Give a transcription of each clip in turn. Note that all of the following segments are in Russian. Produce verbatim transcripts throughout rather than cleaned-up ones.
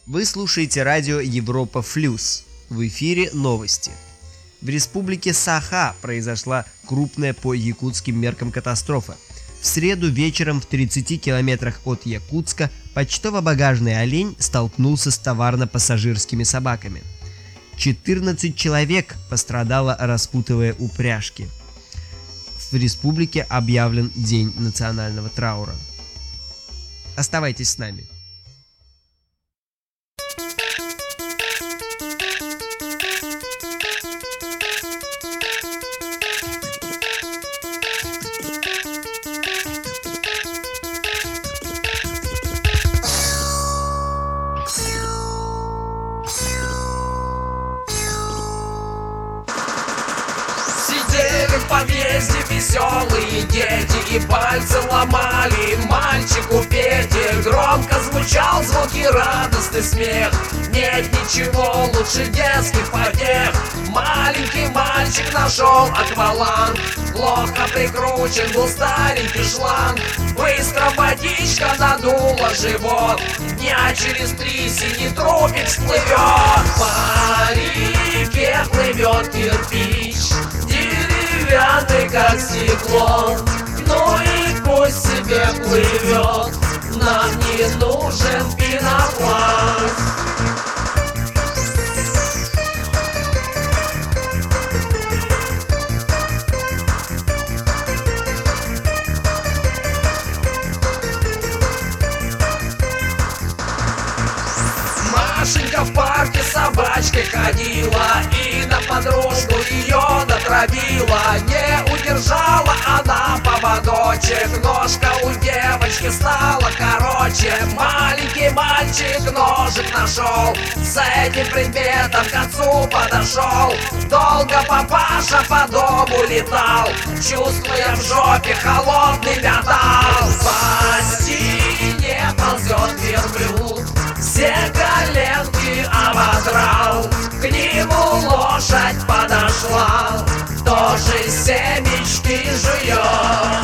Вы слушаете радио Европа Плюс. В эфире новости. В республике Саха произошла крупная по якутским меркам катастрофа. В среду вечером в тридцати километрах от Якутска почтово-багажный олень столкнулся с товарно-пассажирскими собаками. четырнадцать человек пострадало, распутывая упряжки. В республике объявлен День национального траура. Оставайтесь с нами. В подъезде веселые дети и пальцы ломали мальчику Пете. Громко звучал звуки, радостный смех. Нет ничего лучше детских помех. Маленький мальчик нашел акваланг. Плохо прикручен был старенький шланг. Быстро водичка надула живот. Дня через три синий трупик всплывет. По реке плывет кирпич, деревянный как стекло. Ну и пусть себе плывет, нам не нужен пенопласт. Машенька в парке с собачкой ходила и на подружку ее натравила. Не удержала она поводочек, ножка у девочки стала короче. Маленький мальчик ножик нашел, с этим предметом к отцу подошел. Долго папаша по дому летал, чувствуя в жопе холодный металл. По стене ползет верблюд, все коленки ободрал. К нему лошадь подошла, тоже семечки жует.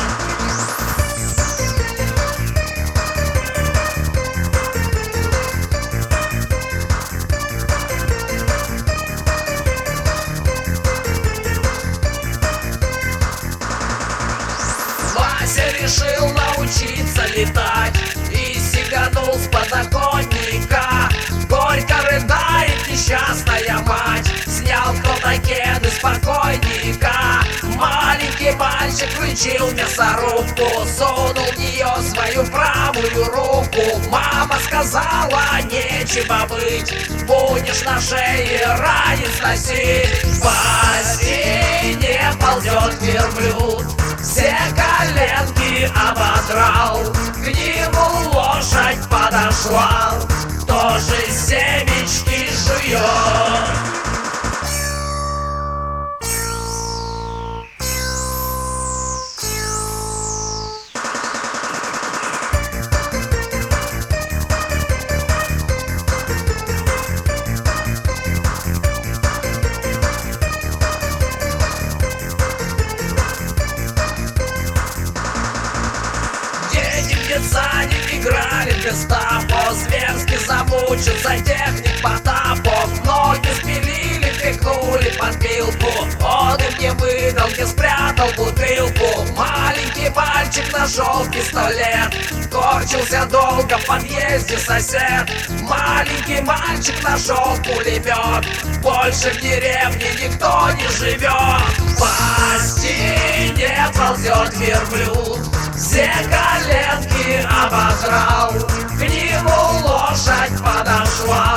Вася решил научиться летать и сиганул с подоконника. Горько рыдает несчастная мать, снял кто-то кеды с покойника. Маленький мальчик включил мясорубку, сунул в нее свою правую руку. Мама сказала, нечего быть, будешь на шее ранец носить. По стене ползет верблюд, все коленки ободрал. К нему лошадь подошла, тоже семечки жует. Садик играли без тапо, зверски замучился техник Потапов. Ноги спилили, пихнули под пилку, он им не выдал, не спрятал бутылку. Маленький мальчик нашел пистолет, корчился долго в подъезде сосед. Маленький мальчик нашел пулемет, больше в деревне никто не живет. По стене ползет верблюд, все коленки ободрал. К нему лошадь подошла,